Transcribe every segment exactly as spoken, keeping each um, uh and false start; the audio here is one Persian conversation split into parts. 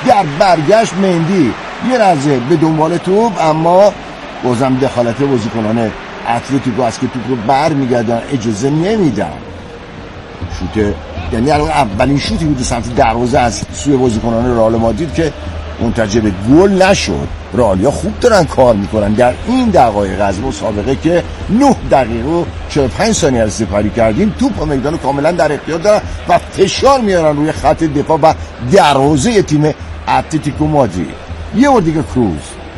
در برگشت مندی یه لحظه به دنبال توپ، اما بازم دخالت بازیکنان اتلتیکو است که توپ رو بر میگردن، اجازه نمیدن. شوت یعنی اولین شوتی بود سمت دروازه از سوی بازیکنان رئال مادرید که منتهی به گل نشد. رئالیا خوب دارن کار میکنن در این دقایق از مسابقه که نه دقیقه و چهل و پنج ثانیه سپری کردیم، توپ میدان کاملا در اختیار دارن و فشار میارن روی خط دفاع و دروازه تیم اتلتیکو مادرید. یه بار دیگه کروز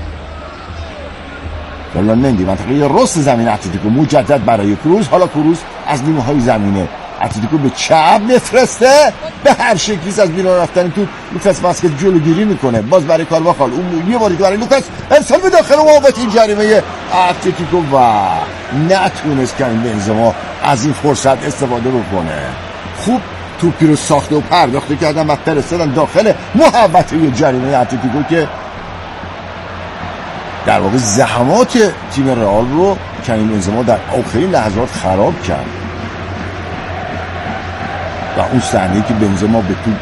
فلان مندی منطقه راست زمین اتلتیکو مجدد برای کروز. حالا کروز از نیمه های زمینه اتلتیکو به چپ میفرسته، به هر شکلی از بیرون رفتن تو لوکاس واسکز جلوگیری میکنه. باز برای کارواخال اون یه باری برای لوکاس ارسال به داخل محوطه جریمه اتلتیکو و نتونست کریم بنزما از این فرصت استفاده بکنه. خوب توپی رو ساخته و پرداخته کردن و فرستادن داخل محوطه جریمه اتلتیکو که در واقع زحمات تیم رئال رو کریم بنزما در آخرین لحظات خراب کرد. و اون صحنه‌ای که بنزما به تو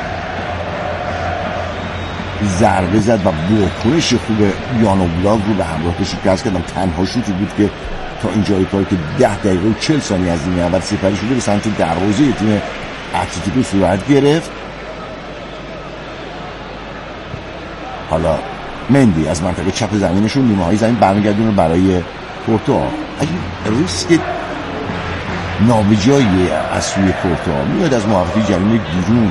ضربه زد و واکنش خوب یانو بلاگ رو به همراه شکست کردن، تنها شوتی بود که تا اینجای کاری که ده دقیقه و چهل ثانیه از نیمه اول سپری شده به سمت دروازه تیم اتلتیکو صورت گرفت. حالا مندی از منطقه چپ زمینشون نیمه های زمین برمیگردونه برای کورتوا. اگه ریسک نابجایی از سوی کورتوا میاد از محوطه جریمه بیرون،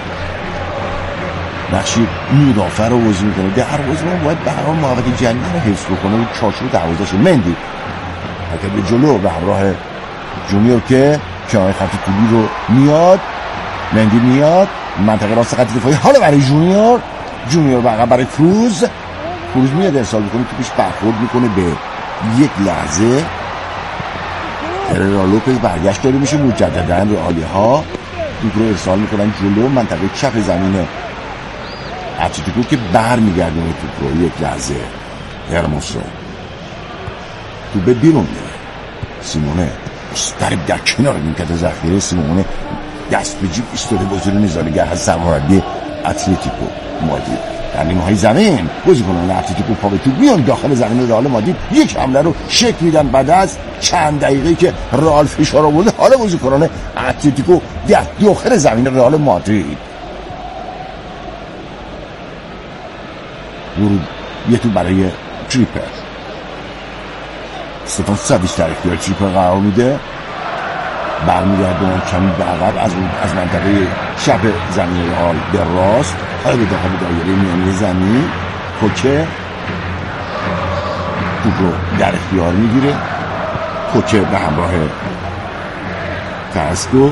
نقشی مدافع رو بازی میکنه، دروازه‌بان باید به هر حال محوطه جریمه رو حفظ بکنه و چارچوب دروازه‌ش. مندی حرکت به جلو به همراه جونیور که کنار خط طولی رو میاد. مندی میاد منطقه راست خط دفاعی، حالا برای جونیور جونیور واقعا برای کروز کروز میاد ارسال میکنه، توپش برخورد میکنه به یک لحظه هررا لوپز برگشت داره میشه مجددا رئالی ها توپ رو ارسال میکنن جلو منطقه چپ زمین اتلتیکو که بر میگردونه توپ رو. یک لحظه هرموسو توپ بیرون میره، سیمونه مسترب در کنار نیمکت ذخیره، سیمونه دست به جیب ایستاده بازی رو نظاره‌گر از سرمربی اتلتیکو مادرید. در نیمه های زمین بازیکنان اتلتیکو پا به توپ میان داخل زمین رئال مادرید، یک حمله رو شکل میدن. بعد از چند دقیقه که رئال فشار آورده، حالا بازیکنان اتلتیکو در داخل زمین رئال مادرید ورود یه تو برای تریپر استفان ساویچ در اختیار تریپر قرار میده، برمیگردون کمی به عقب از از منطقه چپ زمین رئال به راست، حالا به داخل دایره میانی زمین. کوچه توپ رو در اختیار میگیره، کوچه به همراه کاراسکو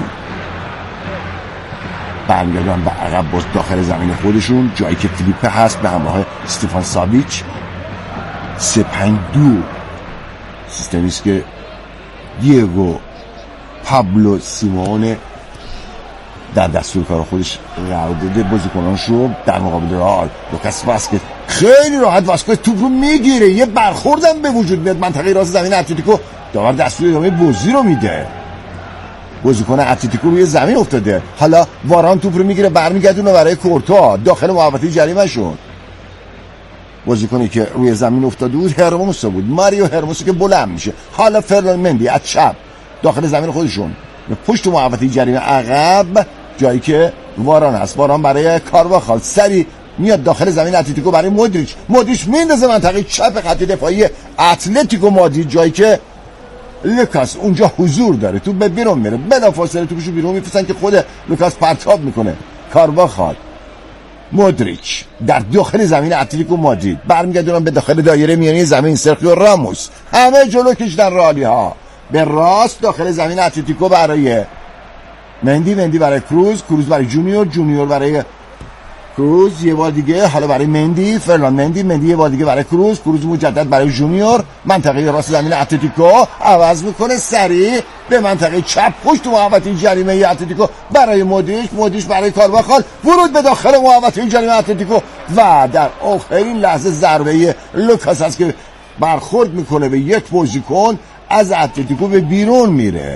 برمیگردن به عقب باز داخل زمین خودشون، جایی که فیلیپه هست به همراه استفان ساویچ. سه پنج دو سیستمیست که دیگو پابلو سیمونه در دستور کار خودش قرار داده بازیکنانش رو در مقابل رئال. لوکاس واسکز خیلی راحت واسکز توپ رو میگیره، یه برخوردم به وجود میاد منطقه راست زمین اتلتیکو، داور دستور ادامه بازی رو میده. بازیکن اتلتیکو روی زمین افتاده، حالا واران توپ رو میگیره برمیگردونه برای کورتوا داخل محوطه جریمه شون. بازیکنی که روی زمین افتاده بود هرموسو بود، ماریو هرموسو که بلند میشه. حالا فرلان مندی از چپ داخل زمین خودشون به پشت محوطه جریمه عقب، جایی که واران هست. واران برای کارواخال سری میاد داخل زمین اتلتیکو برای مودریچ، مودریچ میندازه منطقه چپ خط دفاعی اتلتیکو مادرید، جایی که لوکاس اونجا حضور داره. تو به بیرون میره، بلافاصله توپشو بیرون میفرستن که خود لوکاس پرتاب میکنه. کارواخال، مودریچ در داخل زمین اتلتیکو مادرید برمیگردونن به داخل دایره میانی زمین. سرخیو راموس همه جلو کشیدن رئالی ها به راست داخل زمین اتلتیکو برای مندی، مندی برای کروز، کروز برای جونیور، جونیور برای کروز یه بار دیگه، حالا برای مندی، فرلان مندی، مندی یه بار دیگه برای کروز، کروز مجدد برای جونیور. منطقه راست زمین اتلتیکو عوض میکنه سریع به منطقه چپ پشت محوطه جریمه اتلتیکو برای مودریچ، مودریچ برای کارواخال، ورود به داخل محوطه جریمه اتلتیکو و در آخرین لحظه ضربه لوکاس است که برخورد میکنه به یک بازیکن از اتلتیکو به بیرون میره.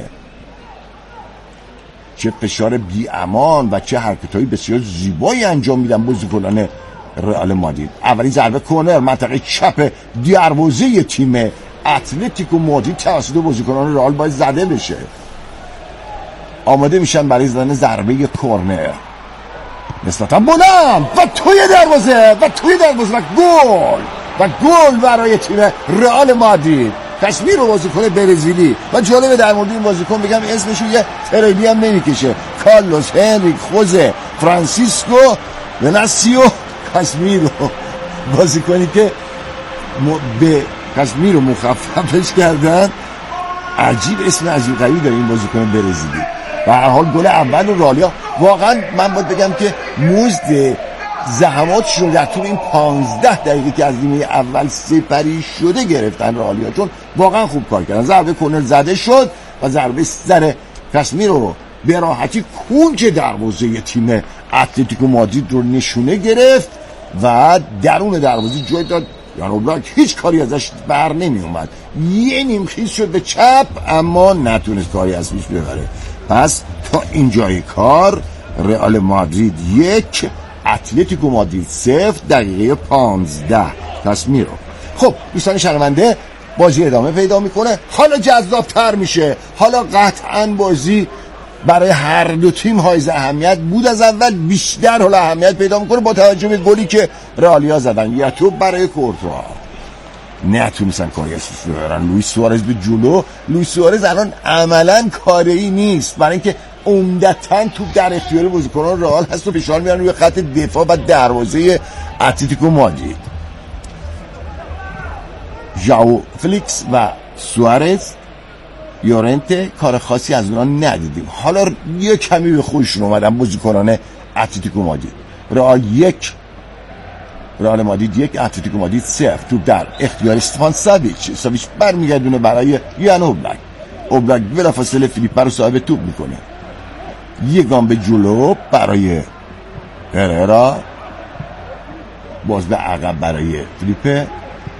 چه فشار بی امان و چه حرکت‌های بسیار زیبایی انجام میدن بازیکنان رئال مادرید. اولین ضربه کرنر منطقه چپ دروازه تیم اتلتیکو مادرید توسط بازیکنان رئال باید زده بشه. آماده میشن برای زدن ضربه کرنر نسبتا بلند و توی دروازه و توی دروازه و گل و گل برای تیم رئال مادرید. کاسمیرو بازیکن برزیلی و جالبه در مورد این بازیکن بگم اسمش یه تریلی هم نمیکشه، کارلوس هنریک خوزه فرانسیسکو وناسیو کاسمیرو، بازیکنی که م... به کاسمیرو مخففش کردن. عجیب اسم عجیب غریبی داره این بازیکن برزیلی. و هر حال گل اول رئالیا واقعا من باید بگم که مزد زحماتشون در طول این پانزده دقیقه که از نیمه اول سپری شده گرفتن رئالیا، چون واقعا خوب کار کردن. ضربه کرنر زده شد و ضربه سر کاسمیرو رو به راحتی کنج دروازه تیم اتلتیکو مادرید رو نشونه گرفت و درون دروازه جای داد. یان اوبلاک هیچ کاری ازش بر نمی اومد، یه نیمخیز شد به چپ اما نتونست کاری از پیش ببره. پس تا اینجای کار رئال مادرید یک اتلتیکو مادرید صفر، دقیقه پانزده کاسمیرو. خب دوستان شنونده، بازی ادامه پیدا میکنه، حالا جذابتر میشه، حالا قطعا بازی برای هر دو تیم حائز اهمیت بود، از اول بیشتر حالا اهمیت پیدا میکنه با توجه به گلی که رئالیا زدن. یا تو برای کورتوا نتونستن کاری از پیش ببرن. لوئیس سوارز به جلو. لوئیس سوارز الان عملا کاری نیست، برای اینکه عمدتاً توپ در اختیار بازیکنان رئال هست و فشار میارن روی خط دفاع و دروازه اتلتیکو مادرید. ژائو فلیکس و سوارز یورنته کار خاصی از اونا ندیدیم. حالا یه کمی به خودشون اومدن بازیکنان اتلتیکو مادرید. رئال یک رئال مادرید یک اتلتیکو مادرید صفر. توپ در اختیار استفان ساویچ. ساویچ برمیگردونه برای یان اوبلاک. اوبلاک بلافاصله فیلیپ رو صاحب توپ میکنه. یه گام به جلو برای هررا، باز به عقب برای فیلیپه،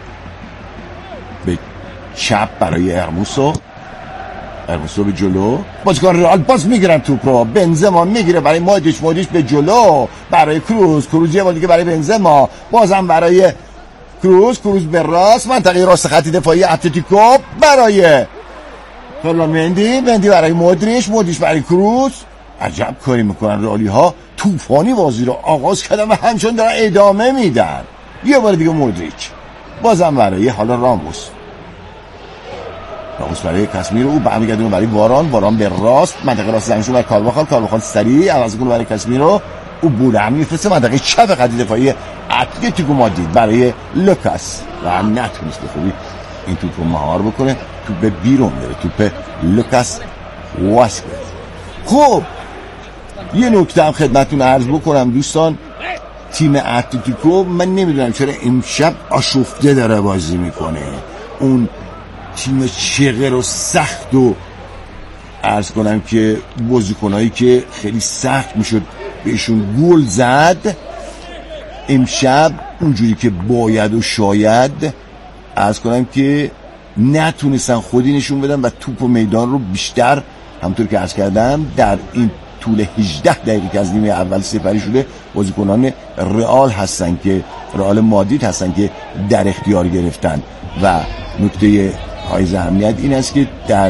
به چپ برای ارموسو. ارموسو به جلو، بازیکن رئال باز میگیرن توپ رو. بنزما میگیره برای مودریچ، مودریچ به جلو برای کروز، کروز یه بار دیگه برای بنزما، بازم برای کروز، کروز به راست منطقه راست خط دفاعی اتلتیکو برای فرلان مندی، مندی برای مودریچ، مودریچ برای کروز. عجب کاری میکنن رئالی ها، طوفانی بازی رو آغاز کردن و همچنان دارن ادامه میدن. یه بار دیگه مودریچ، بازم برای حالا راموس، راموس برای کاسمیرو، او برمیگردونه برای واران، واران به راست منطقه راست زمینشون برای کارواخال، کارواخال سریع عوض کنه برای کاسمیرو، او بولم میفرسته منطقه چپ خط دفاعی اتلتیکو مادرید برای لوکاس و هم نتونست به خوبی این توپ رو مهار بکنه. توپ به بیرون بره، توپ لوکاس واسکز. خب یه نکته هم خدمتتون عرض بکنم دوستان، تیم اتلتیکو من نمیدونم چرا امشب آشفته داره بازی میکنه. اون تیم چغر و سخت و عرض کنم که بازیکنایی که خیلی سخت میشد بهشون گل زد، امشب اونجوری که باید و شاید عرض کنم که نتونستن خودی نشون بدن و توپ و میدان رو بیشتر همونطور که عرض کردم در این طول هجده دقیقه که از نیمه اول سپری شده بازیکنان رئال هستن که رئال مادرید هستن که در اختیار گرفتن. و نکته حائز اهمیت این است که در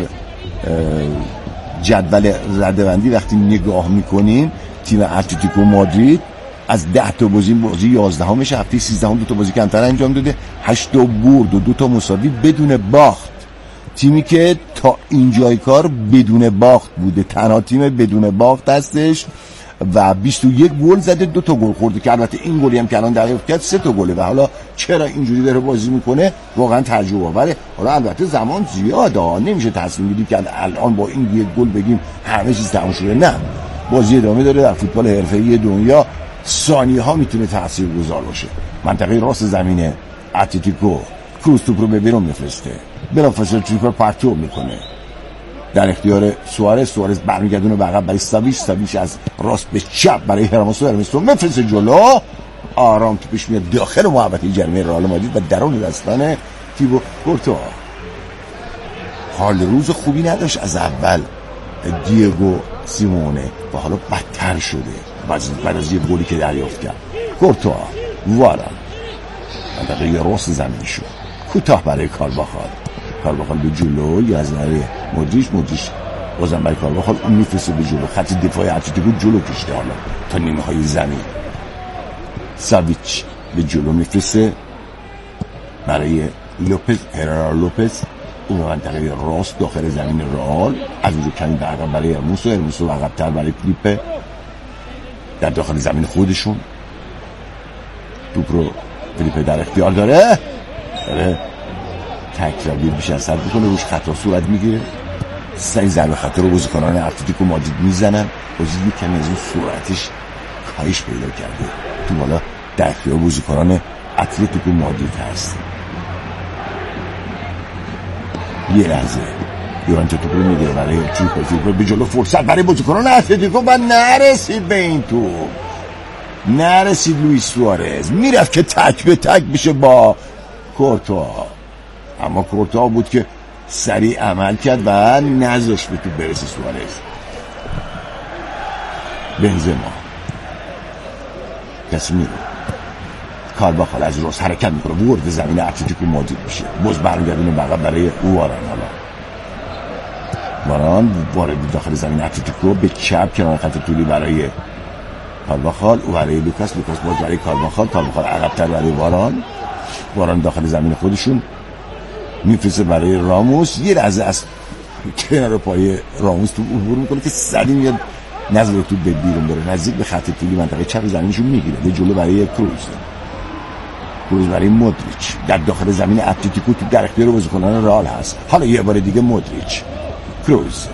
جدول رده‌بندی وقتی نگاه میکنیم تیم اتلتیکو مادرید از ده تا بازی بازی یازدهمش، هفته سیزدهم دو تا بازی کمتر انجام داده، هشت تا برد و دو تا مساوی بدون باخت. تیمی که تا اینجای کار بدون باخت بوده، تنها تیم بدون باخت هستش و بیست و یک گل زده، دو تا گل خورده که البته این گلی هم که الان دریافت کرد سه تا گله و حالا چرا اینجوری داره بازی میکنه واقعا تعجب آوره. حالا البته زمان زیاده، نمیشه تصمیم گیری کرد الان با این یک گل بگیم همه چیز تموم شده. نه، بازی ادامه داره. در فوتبال حرفه‌ای دنیا ثانیه ها میتونه تاثیرگذار باشه. منطقه راست زمین اتلتیکو، کروز توپ رو به بیرون میفرسته، بلافاصله توپ رو پرتاب میکنه در اختیار سوارز. سوارز برمیگردونه به عقب برای ساویچ، ساویچ از راست به چپ برای هرموسو، هرموسو میفرسته جلو، آرام توپش میاد داخل محوطه جریمه رئال مادرید و درون دستان تیبو کورتوا. حال روز خوبی نداشت از اول دیگو سیمونه و حالا بدتر شده بعد از یه گلی که دریافت کرد. کورتوا واران منطقه راست زمینشون کوتاه برای کارواخال. کارواخال به جلو یا از نظر مدریچ مدریچ بازم برای کارواخال اون میفرسته به جلو. خط دفاعی اتلتیکو جلو کشیده حالا تا نیمه های زمین. ساویچ به جلو میفرسته برای لوپز هررا لوپز اون منطقه راست داخل زمین رئال. از اونجا کمی به عقب برای ارموسو ارموسو عقب‌تر برای فیلیپه در داخل زمین خودشون. توپ رو فیلیپه در اختیار داره داره تکراری بیش از حد میکنه روش خطا صورت میگیره. سعی ضربه خطا رو بازیکنان اتلتیکو مادرید میزنن. بازی یک کمی از این سرعتش کاهش پیدا کرده. تو بالا در اختیار بازیکنان اتلتیکو مادرید هست. یه لحظه یورانتو توپ رو میگیره برای توپ به جلو فرصت برای بازیکنان اتلتیکو و نرسید به این توپ. نرسید لوئیس سوارز میرفت که تک به تک بشه با کورتوا، اما کورتوا بود که سریع عمل کرد و نذاشت به توپ برسه سوارز. بنزما کاسمیرو کارواخال از راست حرکت میکنه ورد زمین اتلتیکو مادرید میشه. باز برمیگردونه بقیه برای واران. حالا واران وارد داخل زمین اتلتیکو به چپ کنار خط طولی برای کارواخال و برای لوکاس لوکاس باز برای کارواخال کارواخال عقب‌تر برای واران. واران داخل زمین خودشون میفرسته برای راموس. یه لحظه از کنار پای راموس تو عبور میکنه که سریع میاد نزدیک تو به بیرون بره نزدیک به خط طولی منطقه چپ زمینشون میگیره. به جلو برای کروز کروز برای مودریچ در داخل زمین اتلتیکو تو در اختیار بازیکنان رئال هست. حالا یه بار دیگه مودریچ کروز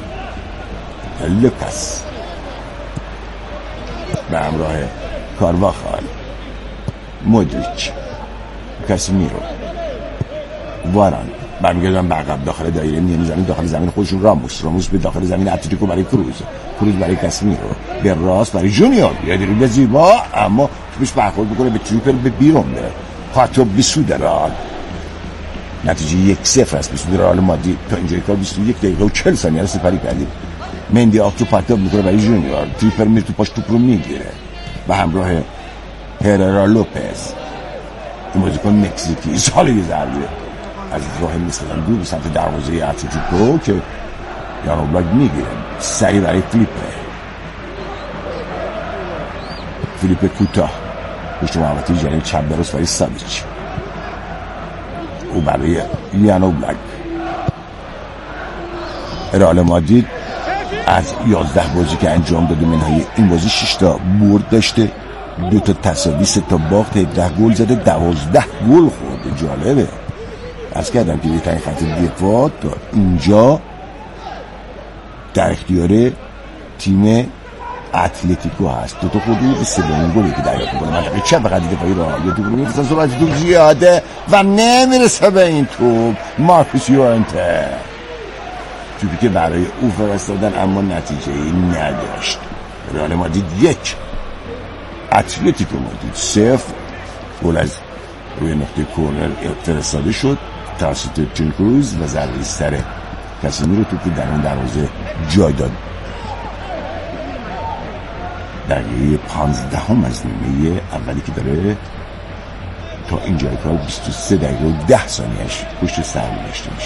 لوکاس به همراه کارواخال مودریچ کاسمیرو واران برمیگردن به عقب داخل دایره میانی زمین داخل زمین خودشون. راموس راموس به داخل زمین اتلتیکو برای کروز کروز برای کاسمیرو به راست برای جونیور یه دریبل زیبا اما توپش برخورد میکنه به تریپل به بیرون میره. پاتو بیسود رئال نتیجه یک صفر است. بیسود رئال مادرید تا اینجای کار بیست و یک دقیقه و چهل ثانیه رو سپری کردیم. مندی آفتو پاتو میکنه برای جونیور تریپل میره تو پاش توپ رو میگیره به همراه هررا لوپز. این بازیکن مکزیکی سال یه ضربه از راه مثلا دو به سمت دروازه اتلتیکو که یان اوبلاک میگیره سری برای فیلیپه فیلیپه کوتاه پشت محوطه جانب چپ درست برای ساویچ او برای یان اوبلاک. رئال مادرید از یازده بازی که انجام داده منهای این بازی شش تا برد داشته، دو تا تساوی، سه تا باخت، هجده گل زده، دوازده گل خورده. جالبه از کردم که بهترین خط دفاع تا اینجا در اختیار تیم اتلتیکو هست. دو تا خودی سومین گلی که دریافت می‌کنه منطقه چپ خط دفاعی را یه توپ رو می‌فرستن سرعت توپ زیاده و نمیرسه به این توپ. مارکوس یورنته توپی که برای او فرستادن اما نتیجه‌ای نداشت. رئال مادرید یک اتلتیکو مادرید صفر. گل از روی نقطه کورنر فرستاده شد توسط تون کروز و ضربه سر کاسمیرو توپی در اون دروازه جای داد. دقیقه پانزدهم از نیمه اولی که داره تا اینجای کار بیست و سه دقیقه و ده ثانیه‌اش پشت سر گذاشته میشه.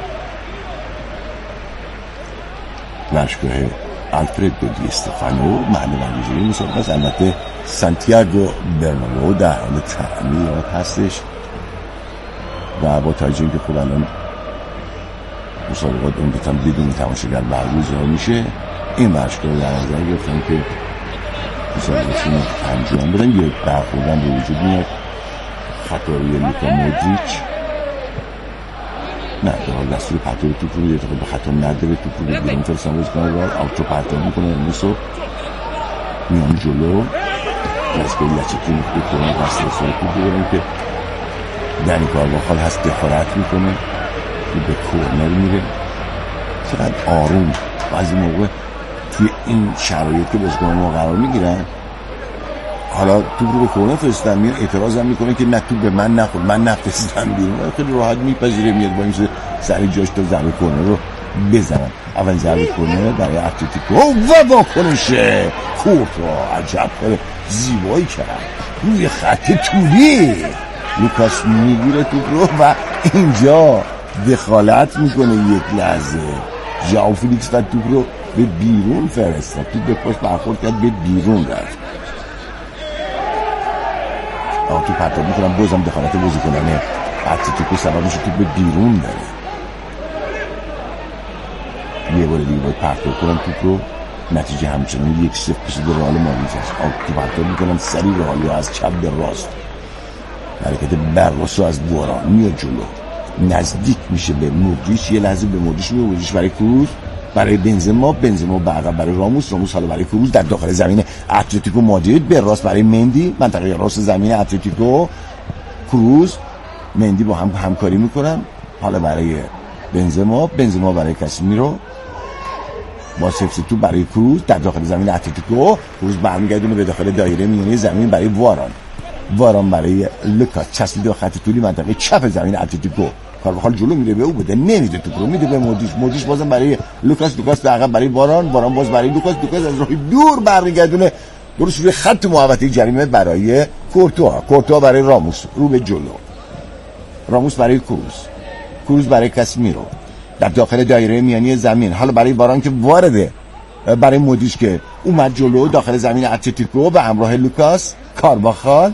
ورزشگاه آلفردو دی استفانو محل برگزاری مسابقه است. البته سانتیاگو برنابئو در حال تعمیرات هستش و با توجه اینکه خب الان مسابقات عمدتاً بدون تماشاگر برگزار میشه این ورزشگاه در نظر گرفتن که مسابقاتشون رو انجام بدن. یک برخوردن به وجود میاد خطا روی لوکا مودریچ نه در حال دستور پرتاب توپ رو یه به خطا نداره توپ رو به بیرون فرستن بازیکن رئال آوتو پرتاب میکنه امروزو میان جلو مسئول لچکی نقطه کورنر دست رسول توپ بگیرن که دنی کارواخال هست دخالت میکنه که به کورنر میره. چقدر آروم بعضی موقع توی این شرایط که بازیکن ما قرار میگیرن حالا توپ رو به کورنر فرستادن میاد اعتراض هم میکنه که نه توپ به من نخورد من نفرستادم بیرون. خیلی راحت میپذیره میاد با این سر جاش تا ضربه کورنر رو بزنن. اول ضربه کورنر برای اتلتیکو و واکنش کورتوا عجب زیبایی کرد روی خط طولی. لوکاس میگیره توپ رو و اینجا دخالت میکنه یک لحظه. ژائو فیلیکس و توپ رو به بیرون فرستاد. توپ به پاش برخورد کرد، به بیرون رفت. آقا توپ پرتاب میکنم، بازم دخالت بازیکنانه اتلتیکو سبب میشه توپ به بیرون بره. یه بار دیگه باید پرتاب کنم توپ رو. نتیجه همچنان یک صفر پیش رئال مادرید است. آقا توپ پرتاب میکنم سری رئال از چپ به راست. حرکت برراسو از بوران میاد جلو، نزدیک میشه به مودریچ. یه لحظه به مودریچ میاد، مودریچ برای کروز، برای بنزما، بنزما بعد برای راموس، راموس حالا برای کروز در داخل زمین اتلتیکو مادرید. به راست برای مندی، منطقه راست زمین اتلتیکو. کروز مندی با هم همکاری میکنن. حالا برای بنزما، بنزما برای کاسمیرو، با سفت تو برای کروز در داخل زمین اتلتیکو. کروز برمیگردونه به داخل دایره میانی زمین برای واران، واران برای لوکاس چسبیده خط طولی منطقه چپ زمین اتلتیکو. کارواخال جلو میره، به او بده، نمیده توپ رو، میده به مودریچ. مودریچ بازم برای لوکاس، لوکاس به عقب برای واران، واران باز برای لوکاس، لوکاس از راه دور برمیگردونه درست روی خط محوطه جریمه برای کورتوا، کورتوا برای راموس رو به جلو، راموس برای کروز، کروز برای کاسمیرو در داخل دایره میانی زمین. حالا برای واران که وارده، برای مودریچ که اومد جلو داخل زمین اتلتیکو به همراه لوکاس، کارواخال،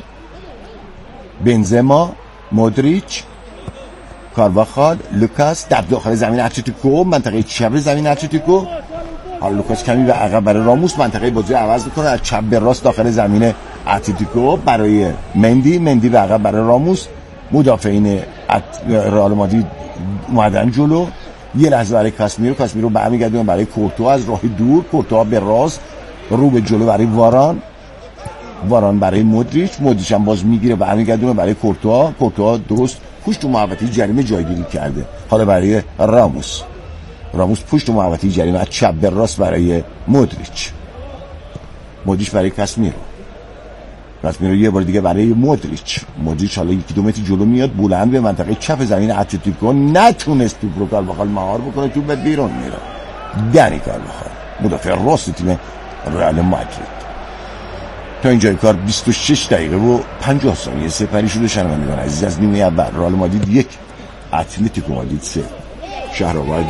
بنزما، مودریچ، کارواخال، لوکاس در داخل زمین اتلتیکو منطقه چپ زمین اتلتیکو. حالا لوکاس کمی به عقب برای راموس، منطقه بازی عوض میکنه از چپ به راست داخل زمین اتلتیکو برای مندی، مندی به عقب برای راموس. مدافعین رئال مادرید اومدن جلو. یه لحظه برای کاسمیرو، کاسمیرو برمیگردونه برای کورتوا از راه دور، کورتوا به راست رو به جلو برای واران، واران برای مودریچ، مودریچ هم باز میگیره برمیگردونه برای کورتوا، کورتوا درست پشت محوطه جریمه جایگیری کرده. حالا برای راموس، راموس پشت محوطه جریمه از چپ به راست برای مودریچ، مودریچ برای کاسمیرو، کاسمیرو یه بار دیگه برای مودریچ، مودریچ حالا یکی دو متر جلو میاد، بلند به منطقه چپ زمین اتلتیکو، نتونست توپ رو کارواخال مهار بکنه، توپ به بیرون میره. دنی کارواخال مدافع راست تیم رئال مادرید. تا اینجای کار بیست و شش دقیقه و پنجاه ثانیه سپری شده. شنوندگان عزیز، از نیمه اول رئال مادرید یک، اتلتیکو مادرید سه. شهرآورد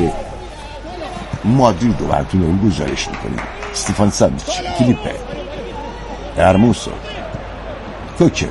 مادرید رو براتون داریم گزارش میکنیم. استیفان ساویچ، فیلیپه، هرموسو، کوکه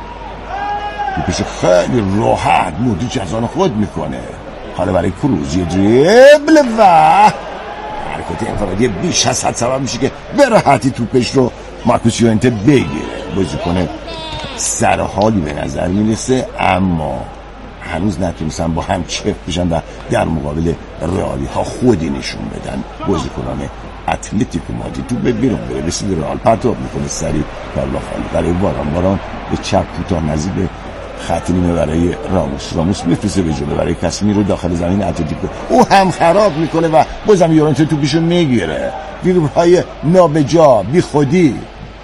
توپشو خیلی راحت مودریچ از آن خود میکنه. حالا برای کروز یه دریبل و حرکت انفرادی بیش از حد سبب میشه که به راحتی توپش رو مارکوس یورنته بگیره. بازیکن سرحالی به نظر میرسه، اما هنوز نتونستن با هم چفت بشن و در مقابل رئالی ها خودی نشون بدن. بازیکنان اتلتیکو مادرید تو به بیرون بره، رسید رئال پرتاب میکنه سریع کارواخال برای واران، واران به چپ کوتاه نزدیک به خط نیمه برای راموس، راموس میفرسته به جلو برای کاسمیرو داخل زمین اتلتیکو، او هم خراب میکنه و بازم یورنته تو پیشو میگیره. ویروهای نابجا، بی خودی.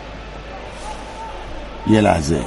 یه لحظه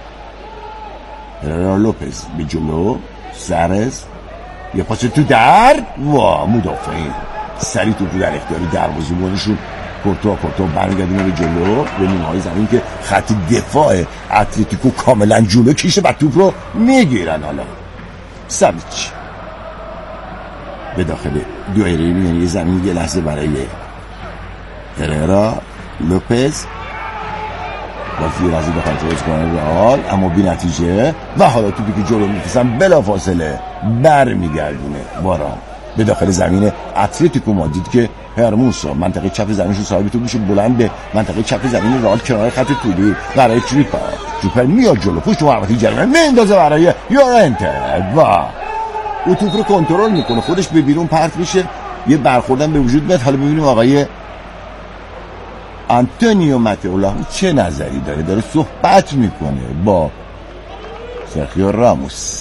هررا لوپز به جلو، سارز یه پاس تو در و مدافعین سریع تو در اختیار دروازه‌بانشون. کورتوا کورتوا برمیگردونه به جلو به نیمه‌های زمین که خط دفاع اتلتیکو کاملا جلو کیشه و توپ رو میگیرن. حالا ساویچ به داخل دایره میانی زمین، یه لحظه برای هررا لوپز با یه لحظه داخل توش کنه رئال، اما بی نتیجه. و حالا توپی که جلو میفرستن بلا فاصله برمیگردونه واران به داخل زمین اتلتیکو مادرید که هرموسو منطقه چپ زمینشون صاحب توپ میشه، بلند به منطقه چپ زمین رئال کنار خط طولی برای تریپر، تریپر میاد جلو پشت محوطه جریمه میندازه برای یورنته و او توپ رو کنترل میکنه، خودش به بیرون پرت میشه، یه برخوردن به وجود میاد. حالا ببینیم آقای آنتونیو ماتئولا چه نظری داره، داره صحبت میکنه با سرخیو راموس.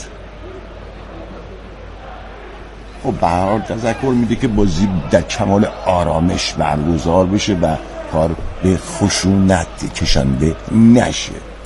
خب به هر حال تذکر میده که بازی در کمال آرامش برگزار بشه و کار به خشونت کشنده نشه.